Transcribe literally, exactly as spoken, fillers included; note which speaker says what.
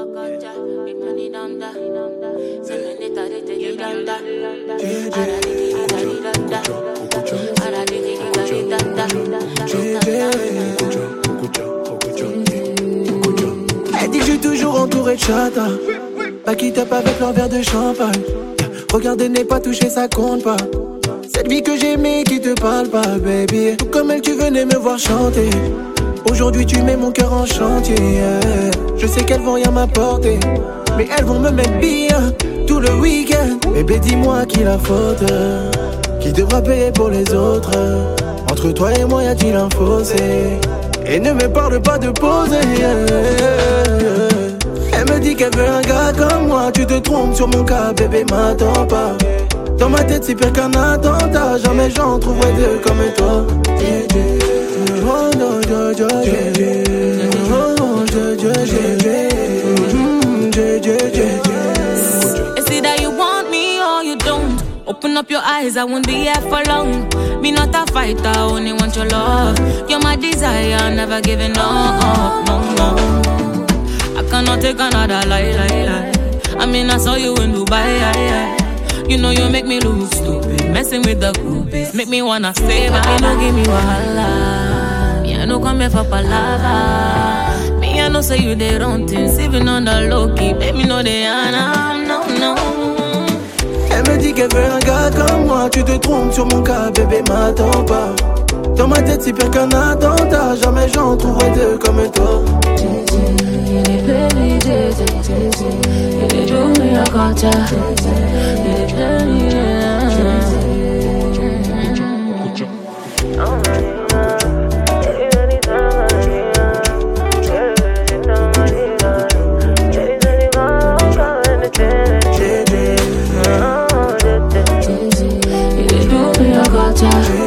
Speaker 1: Elle dit que je suis toujours entouré de chata. Pas qui tape avec leur verre de champagne. Regarder n'est pas touché, ça compte pas. Cette vie que j'aimais qui te parle pas, baby. Tout comme elle, tu venais me voir chanter. Aujourd'hui tu mets mon cœur en chantier, yeah. Je sais qu'elles vont rien m'apporter, mais elles vont me mettre bien tout le week-end. Bébé, dis-moi qui la faute, qui devra payer pour les autres. Entre toi et moi, y a-t-il un fossé? Et ne me parle pas de poser, yeah. Elle me dit qu'elle veut un gars comme moi. Tu te trompes sur mon cas, bébé, m'attends pas. Dans ma tête c'est pire qu'un attentat. Jamais j'en trouverai deux comme toi. Oh non, je, je, je, oh, je, je, je, je, je.
Speaker 2: It's either you want me or you don't. Open up your eyes, I won't be here for long. Me not a fighter, I only want your love. You're my desire, never giving up, no, no. I cannot take another lie, lie, lie. I mean I saw you in Dubai, I, I. You know you make me lose stupid. Messing with the groupies make me wanna stay back. Me no give me wahala. Me I no come here for palava. Me I no say you the wrong things. Even on the low key, baby no they are no, no.
Speaker 1: Elle me dit qu'elle veut un gars comme moi. Tu te trompes sur mon cas, bébé, m'attends pas. Dans ma tête c'est pire qu'un attentat. Jamais j'en trouverai deux comme toi.
Speaker 2: Baby, you do me a gotcha. You tell me, yeah. You do me a gotcha.